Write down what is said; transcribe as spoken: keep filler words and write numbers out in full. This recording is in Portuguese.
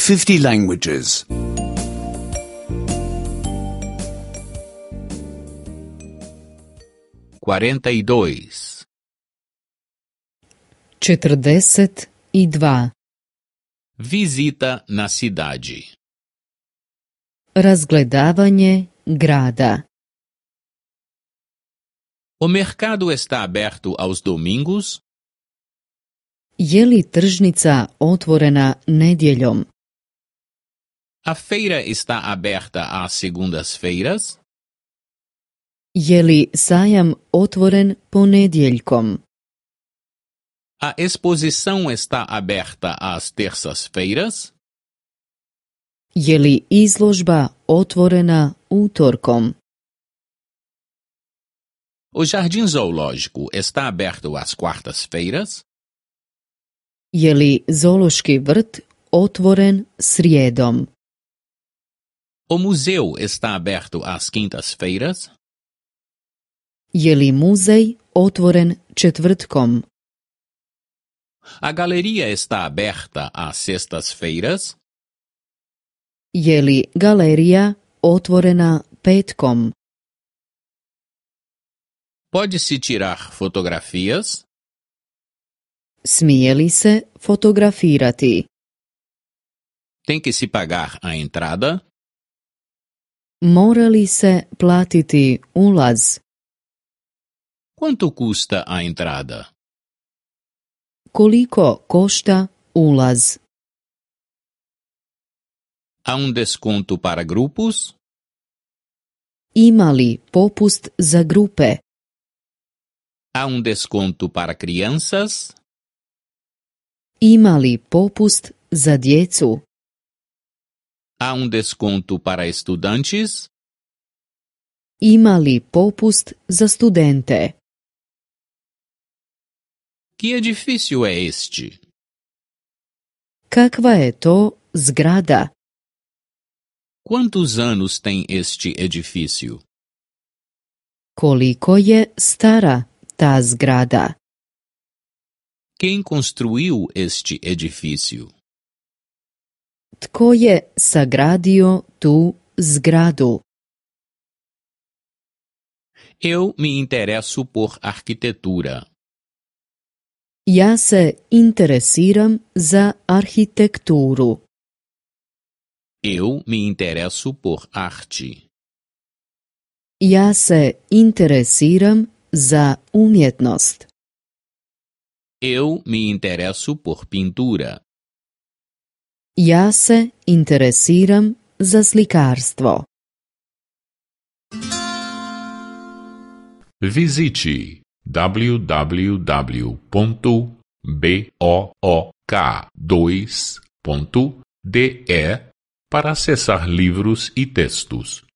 fifty languages. quarenta e dois. četrdeset i dva. Visita na cidade. Razgledavanje grada. O mercado está aberto aos domingos? Je li tržnica otvorena nedjeljom? A feira está aberta às segundas-feiras? Je li sajam otvoren ponedjeljkom? A exposição está aberta às terças-feiras? Je li izložba otvorena utorkom? O jardim zoológico está aberto às quartas-feiras? Je li zoološki vrt otvoren srijedom? O museu está aberto às quintas-feiras? Je li muzej otvoren četvrtkom? A galeria está aberta às sextas-feiras? Je li galerija otvorena petkom? Pode-se tirar fotografias? Smije li se fotografirati? Tem que se pagar a entrada? Mora li se platiti ulaz? Quanto custa a entrada? Koliko košta ulaz? Há um desconto para grupos? Ima li popust za grupe? Há um desconto para crianças? Ima li popust za djecu? Há um desconto para estudantes? Ima li popust za studente? Que edifício é este? Kakva je to zgrada? Quantos anos tem este edifício? Koliko je stara ta zgrada? Quem construiu este edifício? Tko je sagradio tu zgradu? Eu me interesso por arquitetura. Ja se interesiram za arhitekturu. Eu me interesso por arte. Ja se interesiram za umjetnost. Eu me interesso por pintura. Ja se interesiram za slikarstvo. Visite w w w ponto book dois ponto d e para acessar livros e textos.